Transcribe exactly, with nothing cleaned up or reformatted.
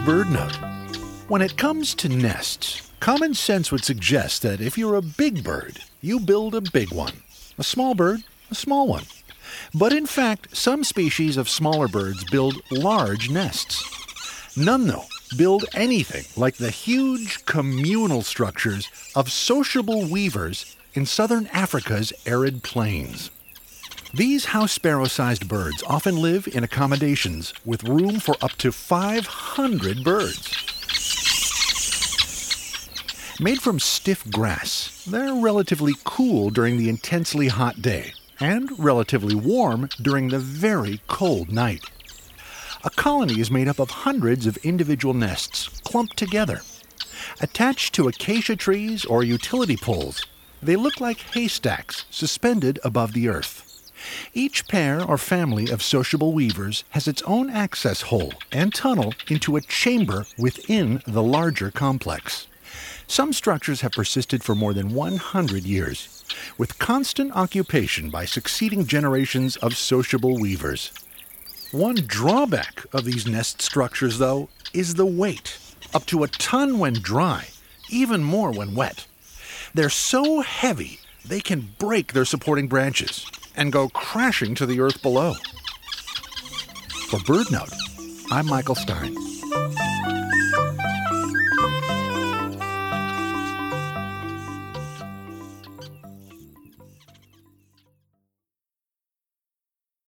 BirdNote. When it comes to nests, common sense would suggest that if you're a big bird, you build a big one. A small bird, a small one. But in fact, some species of smaller birds build large nests. None, though, build anything like the huge communal structures of sociable weavers in southern Africa's arid plains. These house sparrow-sized birds often live in accommodations with room for up to five hundred birds. Made from stiff grass, they're relatively cool during the intensely hot day and relatively warm during the very cold night. A colony is made up of hundreds of individual nests clumped together. Attached to acacia trees or utility poles, they look like haystacks suspended above the earth. Each pair or family of sociable weavers has its own access hole and tunnel into a chamber within the larger complex. Some structures have persisted for more than one hundred years, with constant occupation by succeeding generations of sociable weavers. One drawback of these nest structures, though, is the weight. Up to a ton when dry, even more when wet. They're so heavy, they can break their supporting branches and go crashing to the earth below. For BirdNote, I'm Michael Stein.